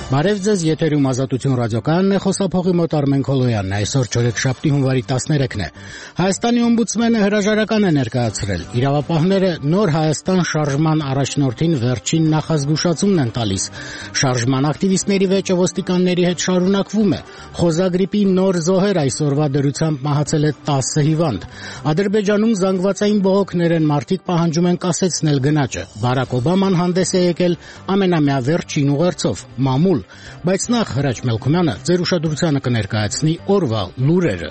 Բարև ձեզ, եթերում Ազատություն ռադիոկայանն է, խոսափողի մոտ Արմեն Քոլոյանն է, այսօր չորեքշաբթի հունվարի 13-ն է։ Հայաստանի օմբուդսմենը հրաժարական է ներկայացրել։ Իրավապահները նոր Հայաստան շարժման առաջնորդին վերջին նախազգուշացումն են տալիս։ Շարժման ակտիվիստների վեճը ոստիկանների հետ շարունակվում է։ Խոզագրիպի նոր զոհեր այսօրվա դրությամբ մահացել է 10 հիվանդ։ Ադրբեջանում զանգվածային բողոքներ են, մարդիկ պահանջում են կասեցնել գնաճը։ Բարակ Օբաման հանդես է եկել ամենամյա վերջին ուղերձով՝ մամուլ, բայց նախ Հրաչ Մելքումյանը ձեր ուշադրությանը կներկայացնի օրվա լուրերը։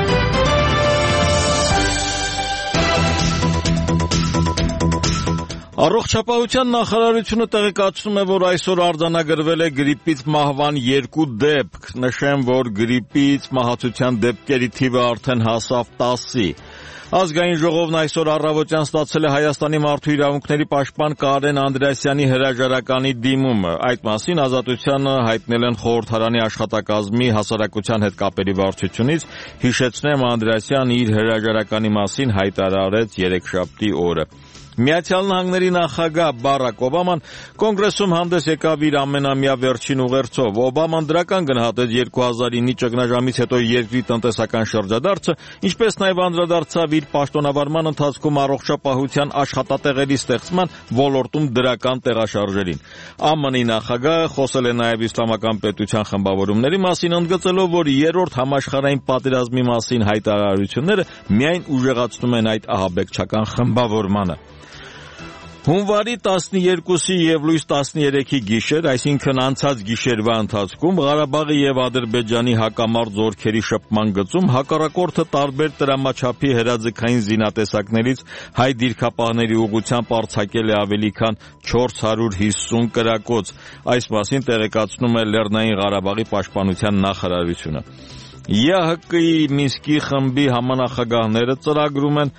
Առողջապահության նախարարությունը տեղեկացնում է, որ այսօր արձանագրվել է գրիպից մահվան 2 դեպք։ Նշեմ, որ գրիպից մահացության դեպքերի թիվը արդեն հասավ 10-ի։ Ազգային ժողովն այսօր առավոտյան ստացել է Հայաստանի մարդու իրավունքների պաշտպան Կարեն Անդրեասյանի հրաժարականի դիմումը։ Այդ մասին Ազատությանը հայտնել են խորհրդարանի աշխատակազմի հասարակության հետ կապերի վարչությունից։ Հիշեցնեմ, Անդրեասյանն իր հրաժարականի մասին հայտարարեց երեքշաբթի օրը։ Միացյալ Նահանգների նախագահ Բարակ Օբաման կոնգրեսում հանդես եկավ իր ամենամյա վերջին ուղերձով։ Օբաման դրական գնահատեց 2009-ի ճգնաժամից հետո երկրի տնտեսական շրջադարձը, ինչպես նաև անդրադարձավ իր պաշտոնավարման ընթացքում առողջապահության աշխատատեղերի ստեղծման ոլորտում դրական տեղաշարժերին։ ԱՄՆ-ի նախագահը խոսել է նաև իսլամական պետության խմբավորումների մասին, ընդգծելով, որ երրորդ համաշխարհային պատերազմի մասին հայտարարությունները միայն ուժեղացնում են այդ ահաբեկչական խմբավորմանը։ Հունվարի 12-ի և լույս 13-ի գիշեր, այսինքն անցած գիշերվա ընթացքում Ղարաբաղի և Ադրբեջանի հակամարտ զորքերի շփման գծում հակառակորդը տարբեր տրամաչափի հրաձգային զինատեսակներից հայ դիրքապահների ուղղությամբ արձակել է ավելի քան 450 կրակոց։ Այս մասին տեղեկացնում է Լեռնային Ղարաբաղի պաշտպանության նախարարությունը։ ԵԱՀԿ-ի Մինսկի խմբի համանախագահները ծրագրում են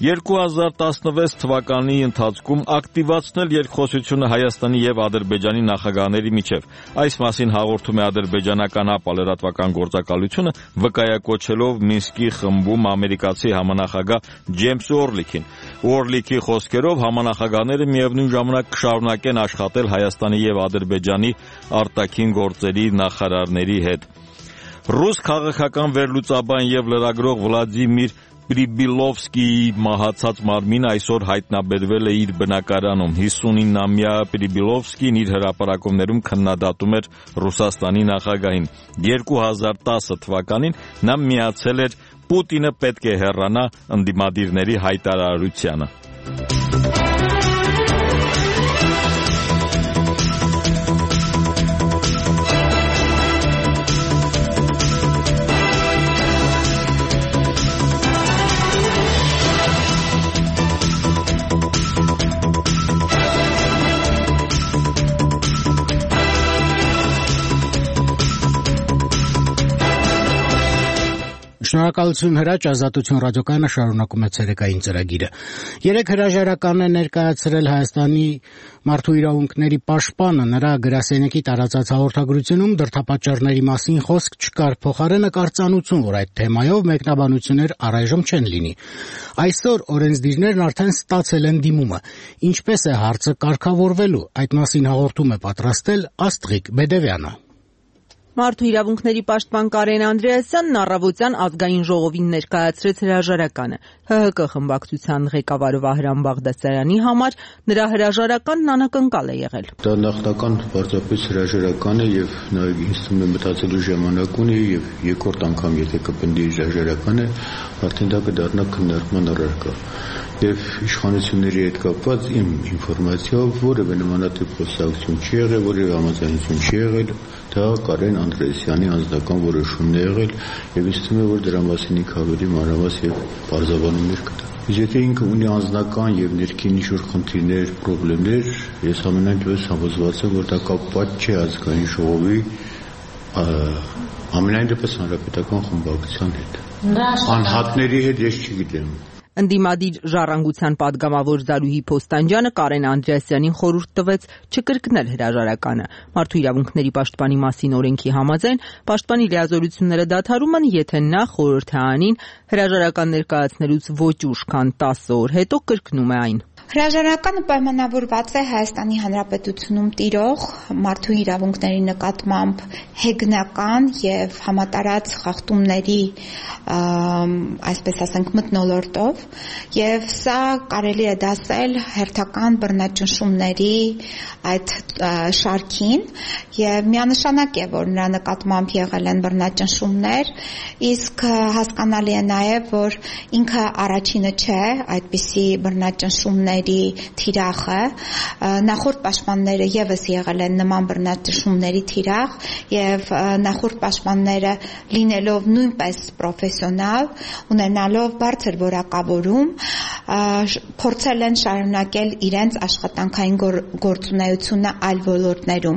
2016 թվականի ընթացքում ակտիվացնել երկխոսությունը Հայաստանի և Ադրբեջանի նախագահների միջև։ Այս մասին հաղորդում է ադրբեջանական ԱՊԱ լրատվական գործակալությունը, վկայակոչելով Մինսկի խմբում ամերիկացի համանախագահ Ջեյմս Օրլիքին։ Օրլիքի խոսքերով համանախագահները միևնույն ժամանակ կշարունակեն աշխատել Հայաստանի և Ադրբեջանի արտաքին գործերի նախարարների հետ։ Ռուս քաղաքական վերլուծաբան և լրագրող Վլադիմիր Պրիբիլովսկիի մահացած մարմինը այսօր հայտնաբերվել է իր բնակարանում։ 59-ամյա Պրիբիլովսկին իր հրապարակումներում քննադատում էր Ռուսաստանի նախագահին։ 2010 թվականին նա միացել էր «Պուտինը պետք է հեռանա» ընդդիմադիրների հայտարարությանը։ Շնորհակալություն Հրաչ, Ազատություն ռադիոկայանը շարունակում է ցերեկային ծրագիրը։ Երեք հրաժարական է ներկայացրել Հայաստանի մարդու իրավունքների պաշտպանը, նրա գրասենյակի տարածած հաղորդագրությունում դրդապատճառների մասին խոսք չկար, փոխարենը կարծանություն, որ այդ թեմայով մեկնաբանություններ առայժմ չեն լինի։ Այսօր օրենսդիրներն արդեն ստացել են դիմումը։ Ինչպես է հարցը կարգավորվելու, այդ մասին հաղորդում է պատրաստել Աստղիկ Բեդևյանը։ Մարդու իրավունքների պաշտպան Կարեն Անդրեասյանն առավոտյան ազգային ժողովին ներկայացրեց հրաժարականը։ ՀՀԿ խմբակցության ղեկավար Վահրամ Բաղդասարյանի համար նրա հրաժարականն անակնկալ է եղել։ Դա նախնական պարզապես հրաժարական է եւ նա ինձ թվում է մտածելու ժամանակ ունի եւ երկրորդ անգամ եթե կպնդի հրաժարականը, արդեն դա կդառնա քննարկման առարկա։ Եվ իշխանությունների հետ կապված իմ ինֆորմացիայով որևէ նմանատիպ խոսակցություն չի եղել, որևէ համաձայնություն չի եղել, դա Կարեն Անդրեասյանի անձնական որոշումն է եղել եւ ինձ թվում է, որ դրա մասին ինքը ավելի մանրամասն եւ բարձրաբանումներ կտա։ Եթե ինքը ունի անձնական եւ ներքին ինչ-որ խնդիրներ, խնդիրներ, ես ամենայն դեպս համոզված եմ, որ դա կապված չէ ազգային ժողովի ամենայն դեպս հանրապետական խմբակցության հետ։ Անհատների հետ ես չգիտեմ։ Ընդդիմադիր ժառանգության падգամավոր Զարուհի Փոստանջյանը Կարեն Անդրեասյանին խորհուրդ տվեց չկրկնել հրաժարականը։ Մարդու իրավունքների պաշտպանի մասին օրենքի համաձայն պաշտպանի լիազորությունները դադարում են, եթե նա խորհրդարանին հրաժարական ներկայացնելուց ոչ ուշ քան 10 օր հետո կրկնում է այն։ Հրաժարականը պայմանավորված է Հայաստանի Հանրապետությունում տիրող մարդու իրավունքների նկատմամբ հեգնական եւ համատարած խախտումների, այսպես ասենք, մթնոլորտով, եւ սա կարելի է դասել հերթական բռնաճնշումների այդ շարքին, եւ միանշանակ է, որ նրա նկատմամբ եղել են բռնաճնշումներ, իսկ հասկանալի է նաեւ, որ ինքը առաջինը չէ այդպիսի բռնաճնշումների թիրախը, նախորդ պաշտպանները եւս եղել են նման բռնաճնշումների թիրախ եւ նախորդ պաշտպանները լինելով նույնպես պրոֆեսիոնալ, ունենալով բարձր որակավորում, փորձել են շարունակել իրենց աշխատանքային գործունեությունը այլ ոլորտներում։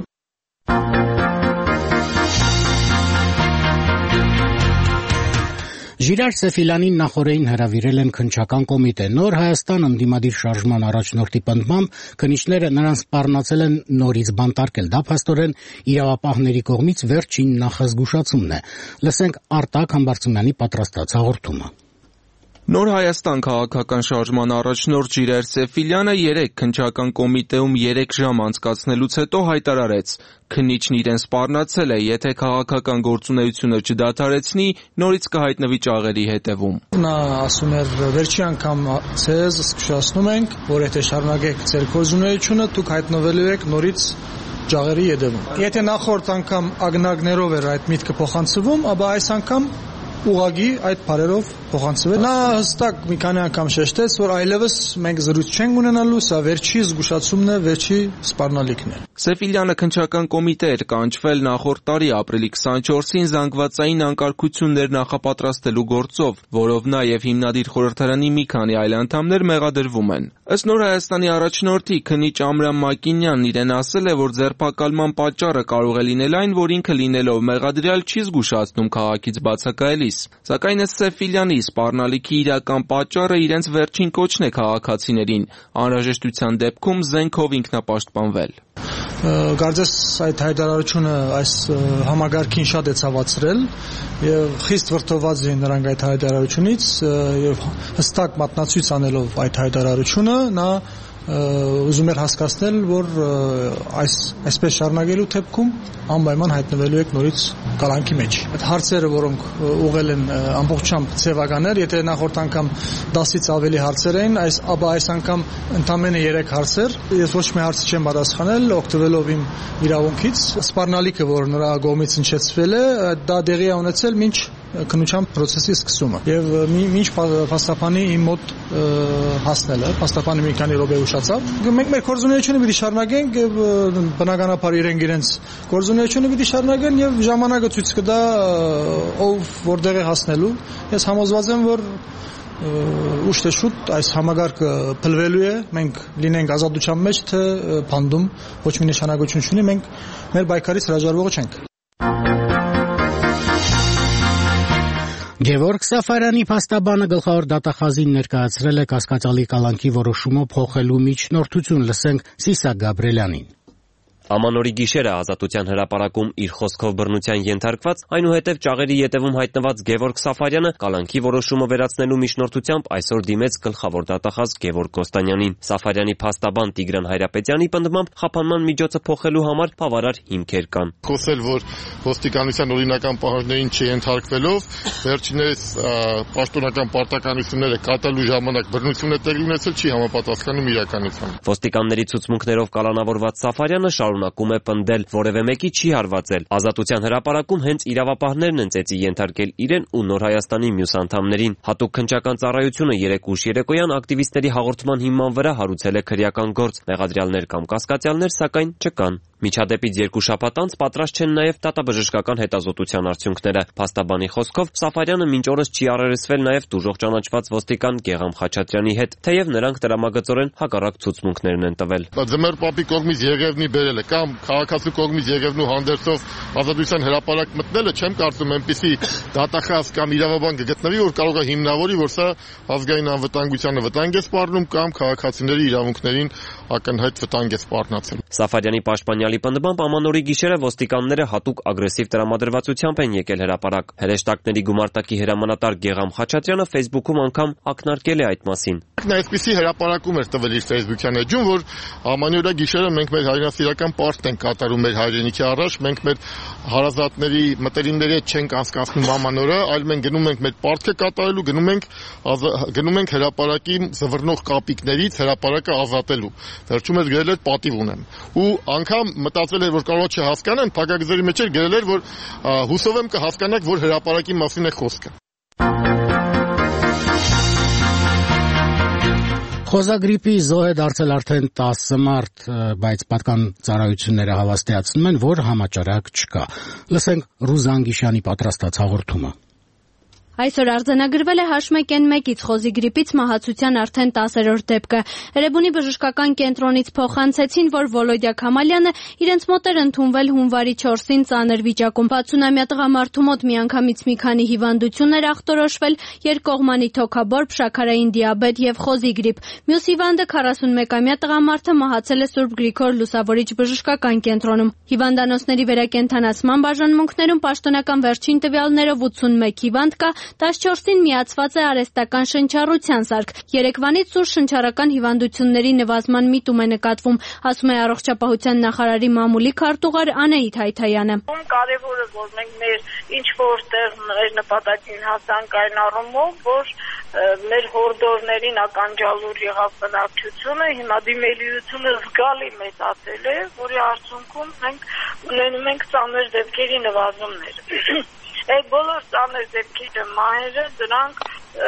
Ժիրար Սեֆիլյանին նախորդին հրավիրել են քննչական կոմիտե։ Նոր Հայաստան ընդդիմադիր շարժման առաջնորդի պնդմամբ քննիչները նրան սպառնացել են նորից բանտարկել։ Դա փաստորեն իրավապահների կողմից վերջին նախազգուշացումն է։ Լսենք Արտակ Համբարձումյանի պատրաստած հաղորդումը։ Նոր Հայաստան քաղաքական շարժման առաջնորդ Ժիրայր Սեֆիլյանը 3 քննչական կոմիտեում 3 ժամ անցկացնելուց հետո հայտարարեց. քննիչն իրեն սպառնացել է, եթե քաղաքական գործունեությունը չդադարեցնի, նորից կհայտնվի ճաղերի հետևում։ Նա ասում էր, վերջի անգամ ցեզ զգուշացնում ենք, որ եթե շարունակեք ձեր գործունեությունը, դուք հայտնվելու եք նորից ճաղերի հետևում։ Եթե նախորդ անգամ ագնագներով էր այդ միտքը փոխանցվում, ապա այս անգամ ուղղակի այդ բարերով փոխանցվել։ Նա հստակ մի քանի անգամ շեշտեց, որ այլևս մենք զրույց չենք ունենալու, սա վերջի զգուշացումն է, վերջի սպառնալիքն է։ Սեֆիլյանը քննչական կոմիտե էր կանչվել նախորդ տարի ապրիլի 24-ին զանգվածային անկարգություններ նախապատրաստելու գործով, որով նա եւ հիմնադիր խորհրդարանի մի քանի այլ անդամներ մեղադրվում են։ Ըստ Նոր Հայաստանի առաջնորդի քննիչ Ամրան Մակինյանն իրեն ասել է, որ ձերբակալման պատճառը կարող է լինել այն, որ ինքը լինելով մեղադրյալ չի զգուշացնում քաղաքից բացակայելիս։ Սակայն ըստ Սեֆիլյանի սպառնալիքի իրական պատճառը իրենց վերջին կոչն է քաղաքացիներին, անհրաժեշտության դեպքում զենքով ինքնապաշտպանվել։ Կարծես այդ հայտարարությունը այս համագարքին շատ է ցավացրել եւ խիստ վրդոված էին նրանք այդ հայտարարությունից եւ հստակ մատնացույց անելով այդ հայտարարությունը նա ուզում էր հասկացնել, որ այսպես շարունակելու դեպքում անպայման հայտնվելու եք նորից կալանքի մեջ։ Այդ հարցերը, որոնք ուղղել են ամբողջությամբ ձևականներ, եթե նախորդ անգամ 10-ից ավելի հարցեր էին, ապա այս անգամ ընդամենը 3 հարցեր։ Ես ոչ մի հարց չեմ պատասխանել, օգտվելով իմ իրավունքից։ Սպառնալիքը, որ նրա կողմից հնչեցվել է, դա դեղի է ունեցել մինչ քննության process-ի սկսումը եւ մինչ փաստաբանի իմ մոտ հասնելը, փաստաբանը մի քանի րոպե ուշացավ։ Մենք մեր գործունեությունը պիտի շարունակենք եւ բնականաբար իրենց գործունեությունը պիտի շարունակեն եւ ժամանակը ցույց կտա ով որտեղ է հասնելու։ Ես համոզված եմ, որ ուշ թե շուտ այս համագարկը փլվելու է, մենք լինենք ազատության մեջ, թե փանդում, ոչ մի նշանակություն չունի, մենք մեր պայքարից հրաժարվողը չենք։ Գևորգ Սաֆարյանի փաստաբանը գլխավոր դատախազին ներկայացրել է կասկածալի կալանքի որոշումը փոխելու միջնորդություն, լսենք Սիսակ Գաբրելյանին։ Ամանորի գիշերը ազատության հրապարակում իր խոսքով բռնության ենթարկված, այնուհետև ճաղերի ետևում հայտնված Գևորգ Սաֆարյանը կալանքի որոշումը վերացնելու միջնորդությամբ այսօր դիմեց գլխավոր դատախազ Գևորգ Կոստանյանին։ Սաֆարյանի փաստաբան Տիգրան Հայրապետյանի պնդմամբ խափանման միջոցը փոխելու համար բավարար հիմքեր կան։ Խոսել, որ ոստիկանության օրինական պահանջներին չենթարկվելով վերջիններս պաշտոնական պարտականությունները կատարելու ժամանակ բռնություն է տեղի ունեցել, չի համապատասխանում իրականությանը։ Ոստիկանների ցուցմունքներով կալանավորված Սաֆարյանը շարունակում է պնդել, որևէ մեկի չի հարվածել։ Ազատության հրապարակում հենց իրավապահներն են ծեծի ենթարկել իրեն ու Նոր Հայաստանի մյուս անդամներին։ Հատուկ քննչական ծառայությունը 3 ուշ երեկոյան ակտիվիստների հաղորդման հիման վրա հարուցել է քրեական գործ։ Մեղադրյալներ կամ կասկածյալներ սակայն չկան։ Միջադեպից 2 շաբաթ անց պատրաստ չեն նաև դատաբժշկական հետազոտության արդյունքները։ Փաստաբանի խոսքով Սաֆարյանը մինչ օրս չի առերեսվել նաև դուժող ճանաչված ոստիկան Գեգամ Խաչատրյանի հետ, թեև նրանք տրամագծորեն հակառակ ցուցմունքներն են տվել։ Ձմեռ պապի կողմից Եղևնի բերելը կամ քաղաքացու կողմից Եղևնու հանդերձով ազատության հրապարակ մտնելը չեմ կարծում այնպիսի դատախազ կամ իրավաբան կգտնվի, որ կարող է հիմնավորի, որ սա ազգային անվտանգությանը վտանգ է սպառնում կամ քաղաքացիների իրավունքներին ակնհայտ վտանգ է սպառնացել։ Սաֆարյանի պաշտպանյալի պնդմամբ ամանորի գիշերը ոստիկանները հատուկ ագրեսիվ տրամադրվածությամբ են եկել հրապարակ։ Հրեշտակների գումարտակի հրամանատար Գեգամ Խաչատրյանը Facebook-ում անգամ ակնարկել է այդ մասին։ Նա այսպիսի հրապարակում էր տվել իր Facebook-յան էջում, որ ամանորյա գիշերը մենք մեր հայրենասիրական պարտք ենք կատարում մեր հայրենիքի առաջ, մենք մեր հարազատների մտերիմների հետ չենք անցկացնում ամանորը, այլ մենք գնում ենք մեր պարտքը կատարելու, գնում ենք հրապարակի զվռնող կապիկներից հրապարակը ազատելու։ Վերջում էր գրել էր պատիվ ունեմ։ Ու անգամ մտածել էր, որ կարող է չհասկանան, փակագծերի մեջ էր գրել էր, որ հուսով եմ կհասկանաք, որ հրապարակի մասին է խոսքը։ Խոզագրիպի զոհ է դարձել արդեն 10 մարդ, բայց պատկան ծառայությունները հավաստիացնում են, որ համաճարակ չկա։ Լսենք Ռուզան Գիշյանի պատրաստած հաղորդումը։ Այսօր արձանագրվել է H1N1-ից խոզի գրիպից մահացության արդեն 10-րդ դեպքը։ Էրեբունի բժշկական կենտրոնից փոխանցեցին, որ Վոլոդյա Քամալյանը իրենց մոտ էր ընդունվել հունվարի 4-ին ծանր վիճակում։ 60-ամյա տղամարդու մոտ միանգամից մի քանի հիվանդություն էր ախտորոշվել՝ երկկողմանի թոքաբորբ, շաքարային դիաբետ եւ խոզի գրիպ։ Մյուս հիվանդը 41-ամյա տղամարդը մահացել է Սուրբ Գրիգոր Լուսավորիչ բժշկական կենտրոնում։ Հիվանդանոցների վերակենդանացման բաժանմունքներում պաշտոնական վերջին տվյալներով 81 հիվանդ կա, 14-ին միացված է արհեստական շնչառության սարք։ Երեկվանից սուր շնչառական հիվանդությունների նվազման միտում է նկատվում, ասում է առողջապահության նախարարի մամուլի քարտուղար Անահիտ Հայթայանը։ Կարևորը որ մենք մեր ինչ որտեղ մեր նպատակին հասանք այն առումով, որ մեր հորդորներին ականջալուր եղավ բնակչությունը, հիմա դիմելիությունը զգալի մեծացել է, որի արդյունքում մենք ունենում ենք ծանր դեպքերի նվազումներ։ Այդ բոլոր ծանր դեպքերը մահերը դրանք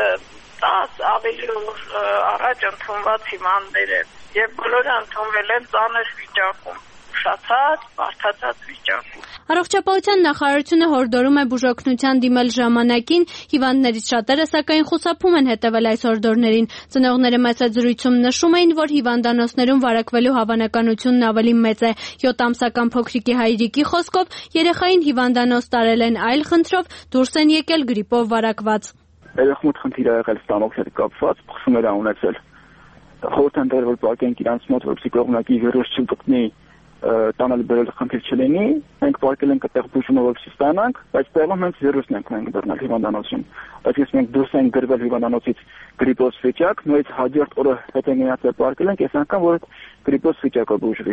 10 ավելի օր առաջ ընդունված հիվանդներ են եւ բոլորը ընդունվել են ծանր վիճակում, ուշացած, բարդացած վիճակում։ Առողջապահության նախարարությունը հորդորում է բուժօգնության դիմել ժամանակին, հիվանդներից շատերը սակայն խուսափում են հետևել այս հորդորներին։ Ծնողները մեծազրույցում նշում էին, որ հիվանդանոցներում վարակվելու հավանականությունն ավելի մեծ է։ 7 ամսական փոքրիկի հայրիկի խոսքով երեխային հիվանդանոց տարել են այլ խնդրով, դուրս են եկել գրիպով վարակված։ Երեխա մոտ խնդիր ա եղել ստանոքսեր կապված, փխումներ ա ունեցել։ Խորհուրդ են տվել, որ պարկենք իրանց մոտ, որպեսզի կողմնակի վիրուս չգտնի, տանել բերել խնդիր չլինի, մենք պարկել ենք այդտեղ բուժումը որպեսզի ստանանք, բայց տեղում հենց վիրուսն ենք բռնել հիվանդանոցում։ Այսինքն մենք դուրս ենք գրվել հիվանդանոցից գրիպոզ վիճակ, նույնիսկ հաջորդ օրը հետագայինացել պարկել ենք, այս անգամ որ գրիպոզ վիճակը բուժվի։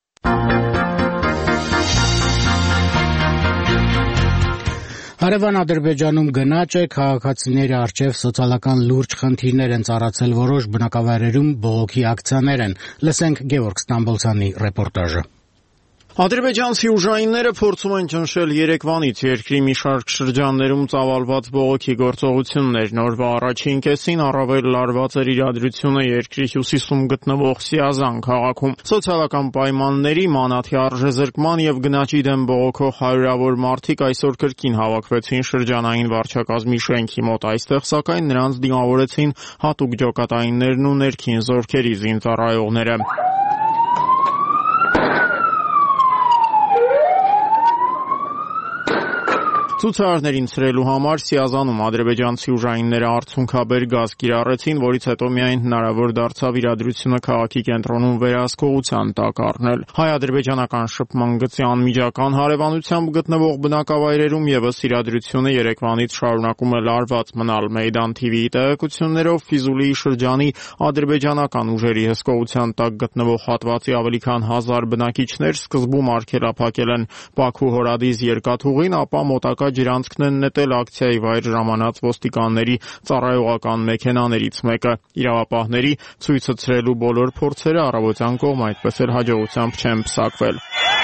Հարևան Ադրբեջանում գնաճ է, քաղաքացիների առջև սոցիալական լուրջ խնդիրներ են ծառացել, որոշ բնակավայրերում բողոքի ակցիաներ են։ Լսենք Գևորգ Ստամբոլցյանի ռեպորտաժը։ Ադրբեջանցի ուժայինները փորձում են ճնշել Երևանից երկրի մի շարք շրջաններում ծավալված բողոքի գործողություններ։ Նորվա առաջին կեսին առավել լարված էր իրադրությունը երկրի հյուսիսում գտնվող Սիազան քաղաքում։ Սոցիալական պայմանների, մանաթի արժեզրկման եւ գնաճի դեմ բողոքող հարյուրավոր մարդիկ այսօր կրկին հավաքվեցին շրջանային վարչակազմի շենքի մոտ։ Այստեղ սակայն նրանց դիմավորեցին հատուկ ջոկատայիններն ու ներքին զորքերի զինծառայողները։ Ցուցարարներին ցրելու համար Սիազանում ադրբեջանցի ուժայինները արցունքաբեր գազ կիրառեցին, որից հետո միայն հնարավոր դարձավ իրադրությունը քաղաքի կենտրոնում վերահսկողության տակ առնել։ Հայ-ադրբեջանական շփման գծի անմիջական հարևանությամբ գտնվող բնակավայրերում եւս իրադրությունը Երևանից շարունակում է լարված մնալ։ Մեյդան TV-ի տեղեկություններով Ֆիզուլիի շրջանի ադրբեջանական ուժերի հսկողության տակ գտնվող հատվածի ավելի քան 1000 բնակիչներ սկզբում արգելափակել են Բաքու Հորադիս երկաթուղին, ապա մոտակա ջրանցքն են նետել ակցիայի վայր ժամանած ոստիկանների ծառայողական մեքենաներից մեկը։ Իրավապահների ցույցը ցրելու բոլոր փորձերը առավոտյան կողմ այդպես էլ հաջողությամբ չեն պսակվել։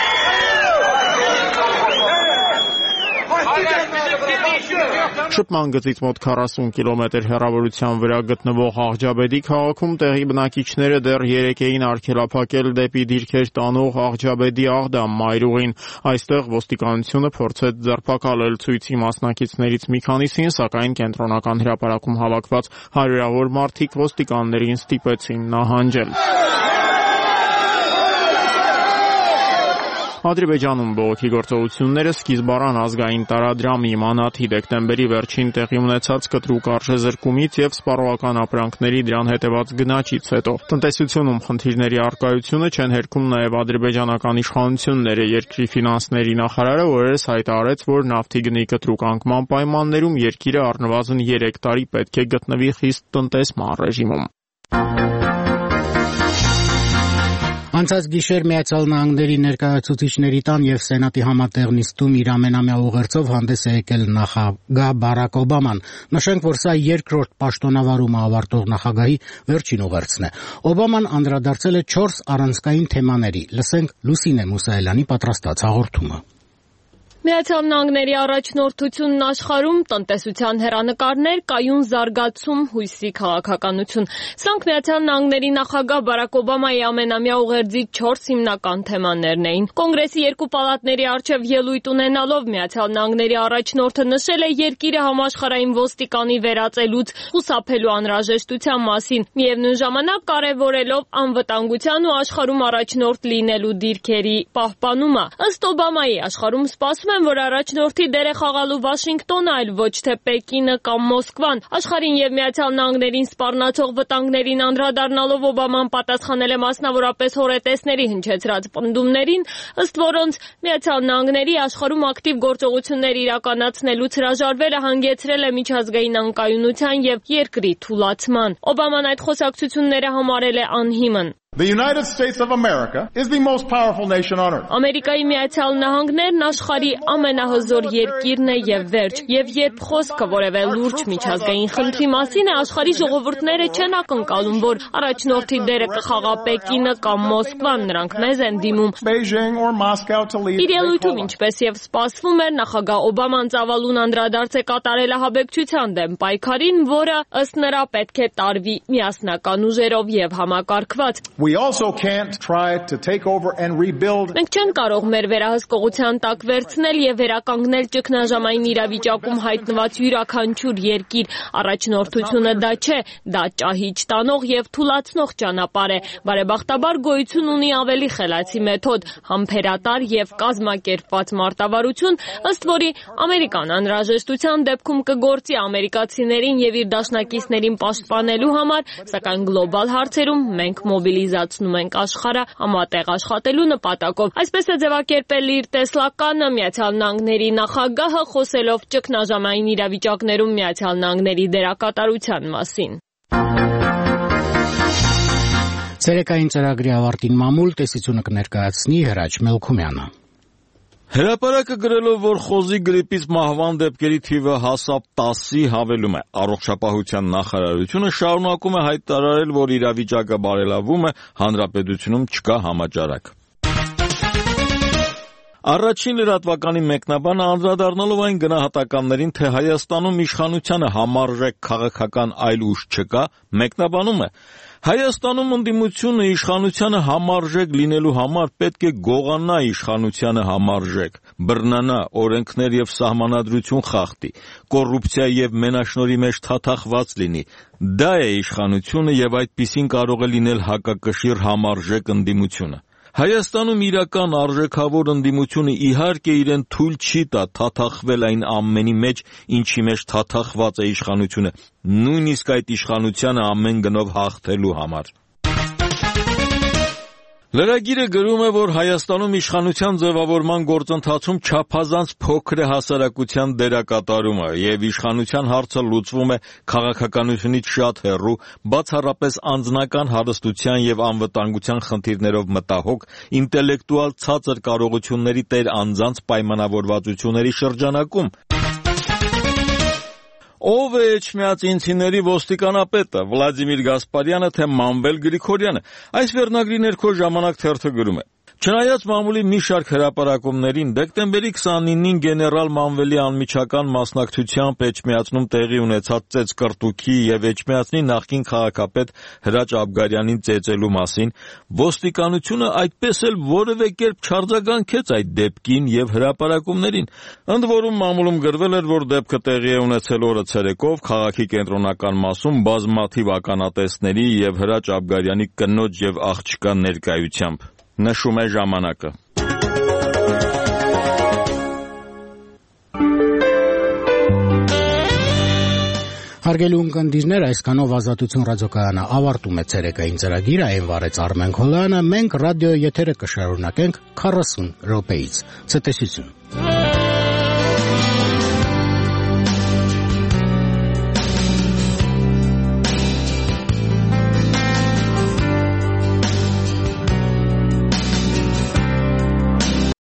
Շփման գծից մոտ 40 կիլոմետր հեռավորության վրա գտնվող Աղջաբեդի քաղաքում տեղի բնակիչները դեռ երեկեին արգելափակել դեպի դիրքեր տանող Աղջաբեդի Աղդամ մայրուղին։ Այստեղ ոստիկանությունը փորձեց ձերբակալել ցույցի մասնակիցներից մի քանիսին, սակայն կենտրոնական հրապարակում հավաքված հարյուրավոր մարդիկ ոստիկաններին ստիպեցին նահանջել։ Ադրբեջանում բողոքի գործողությունները սկիզբ առան ազգային տարադրամի մանաթի դեկտեմբերի վերջին տեղի ունեցած կտրուկ արժեզրկումից եւ սպառողական ապրանքների դրան հետեւած գնաճից հետո։ Տնտեսությունում խնդիրների առկայությունը չեն հերքում նաեւ ադրբեջանական իշխանությունները։ Երկրի ֆինանսների նախարարը օրերս հայտարարեց, որ նավթի գնի կտրուկ անկման պայմաններում երկիրը առնվազն 3 տարի պետք է գտնվի խիստ տնտեսման ռեժիմում։ Անցած գիշեր Միացյալ Նահանգների ներկայացուցիչների տան եւ Սենատի համատեղ նիստում իր ամենամյա ուղերձով հանդես է եկել նախագահ Բարակ Օբաման։ Նշենք, որ սա երկրորդ պաշտոնավարումը ավարտող նախագահի վերջին ուղերձն է։ Օբաման անդրադարձել է 4 առանցքային թեմաների։ Լսենք Լուսինե Մուսայելյանի պատրաստած հաղորդումը։ Միացյալ Նահանգների առաջնորդությունն աշխարհում, տնտեսության հեռանկարներ, կայուն զարգացում, հույսի քաղաքականություն։ Սրանք Միացյալ Նահանգների նախագահ Բարակ Օբամայի ամենամյա ուղերձի 4 հիմնական թեմաներն էին։ Կոնգրեսի երկու պալատների առջև ելույթ ունենալով Միացյալ Նահանգների առաջնորդը նշել է երկիրը համաշխարհային ոստիկանի վերածելուց խուսափելու անհրաժեշտության մասին, միևնույն ժամանակ կարևորելով անվտանգության ու աշխարհում առաջնորդ լինելու դիրքերի պահպանումը։ Ըստ Օբամայի, աշխարհում սպասում են, որ առաջնորդի դեր է խաղալու Վաշինգտոնը, այլ ոչ թե Պեկինը կամ Մոսկվան։ Աշխարհին եւ Միացյալ Նահանգներին սպառնացող վտանգներին անդրադառնալով Օբաման պատասխանել է մասնավորապես հոռետեսների հնչեցրած պնդումներին, ըստ որոնց Միացյալ Նահանգների աշխարհում ակտիվ գործողություններ իրականացնելուց հրաժարվելը հանգեցրել է միջազգային անկայունության եւ երկրի թուլացման։ Օբաման այդ խոսակցությունները համարել է անհիմն։ The United States of America is the most powerful nation on earth. Ամերիկայի Միացյալ Նահանգներն աշխարհի ամենահզոր երկիրն է եւ վերջ։ Եվ երբ խոսքը որևէ լուրջ միջազգային խնդրի մասին է, աշխարհի ժողովուրդները չեն ակնկալում, որ առաջնորդի դերը կխաղա Պեկինը կամ Մոսկվան, նրանք մեզ են դիմում։ Իր ելույթում, ինչպես եւ սպասվում էր, նախագահ Օբաման ծավալուն անդրադարձ է կատարել ահաբեկչության դեմ պայքարին, որը ըստ նրա պետք է տարվի միասնական ուժերով եւ համակարգված։ We also can't try to take over and rebuild. Մենք չենք կարող մեր վերահսկողության տակ վերցնել եւ վերականգնել ճգնաժամային իրավիճակում հայտնված յուրաքանչյուր երկիր։ Առաջնորդությունը դա չէ, դա ճահիճ տանող եւ թուլացնող ճանապարհ է։ Բարեբախտաբար գոյություն ունի ավելի խելացի մեթոդ՝ համբերատար եւ կազմակերպված մարտավարություն, ըստ որի Ամերիկան անհրաժեշտության դեպքում կգործի ամերիկացիներին եւ իր դաշնակիցներին պաշտպանելու համար, սակայն գլոբալ հարցերում մենք մոբիլիզացնում ենք աշխարհը համատեղ աշխատելու նպատակով։ Այսպես է ձևակերպել իր տեսլականը Միացյալ Նահանգների նախագահը, խոսելով ճգնաժամային իրավիճակներում Միացյալ Նահանգների դերակատարության մասին։ Ցերեկային ծրագրի ավարտին մամուլ տեսությունը կներկայացնի Հրաչ Մելքումյանը։ Հրապարակը գրելով, որ խոզի գրիպից մահվան դեպքերի թիվը հասավ 10-ի, հավելում է. Առողջապահության նախարարությունը շարունակում է հայտարարել, որ իրավիճակը բարելավում է, հանրապետությունում չկա համաճարակ։ Առաջին լրատվականի մեկնաբանը անդրադառնալով այն գնահատականներին, թե Հայաստանում իշխանությանը համարժեք քաղաքական այլ ուժ չկա, մեկնաբանում է. Հայաստանում ընդդիմությունը իշխանությանը համարժեք լինելու համար պետք է գողանա իշխանությանը համարժեք, բռնանա, օրենքներ եւ սահմանադրություն խախտի, կոռուպցիա եւ մենաշնորհի մեջ թաթախված լինի։ Դա է իշխանությունը եւ այդպիսին կարող է լինել հակակշիռ համարժեք ընդդիմությունը։ Հայաստանում իրական արժեքավոր ընդդիմությունը իհարկե իրեն թույլ չի տա թաթախվել այն ամենի մեջ, ինչի մեջ թաթախված է իշխանությունը, նույնիսկ այդ իշխանությանը ամեն գնով հաղթելու համար։ Լրագիրը գրում է, որ Հայաստանում իշխանության ձևավորման գործընթացում չափազանց փոքր է հասարակության դերակատարումը եւ իշխանության հարցը լուծվում է քաղաքականությունից շատ հեռու, բացառապես անձնական հարստության եւ անվտանգության խնդիրներով մտահոգ, ինտելեկտուալ ցածր կարողությունների տեր անձանց պայմանավորվածությունների շրջանակում։ Ով է Էջմիածինցիների ոստիկանապետը, Վլադիմիր Գասպարյանը, թե Մանվել Գրիգորյանը։ Այս վերնագրի ներքո Ժամանակ թերթը գրում է. Չնայած մամուլի մի շարք հրապարակումներին, դեկտեմբերի 29-ին գեներալ Մանվելի անմիջական մասնակցությամբ Էջմիածնում տեղի ունեցած ծեծկռտուքի եւ Էջմիածնի նախկին քաղաքապետ Հրաչ Աբգարյանին ծեծելու մասին, ոստիկանությունը այդպես էլ որևէ կերպ չարձագանքեց այդ դեպքին եւ հրապարակումներին։ Ընդ որում մամուլում գրվել էր, որ դեպքը տեղի է ունեցել օրը ցերեկով քաղաքի կենտրոնական մասում բազմաթիվ ականատեսների եւ Հրաչ Աբգարյանի կնոջ եւ աղջկա ներկայությամբ։ Նշում է Ժամանակը։ Հարգելի ունկնդիրներ, այսքանով Ազատություն ռադիոկայանը ավարտում է ցերեկային ծրագիրը, այն վարեց Արմեն Քոլյանը, մենք ռադիո եթերը կշարունակենք 40 րոպեից։ Ցտեսություն։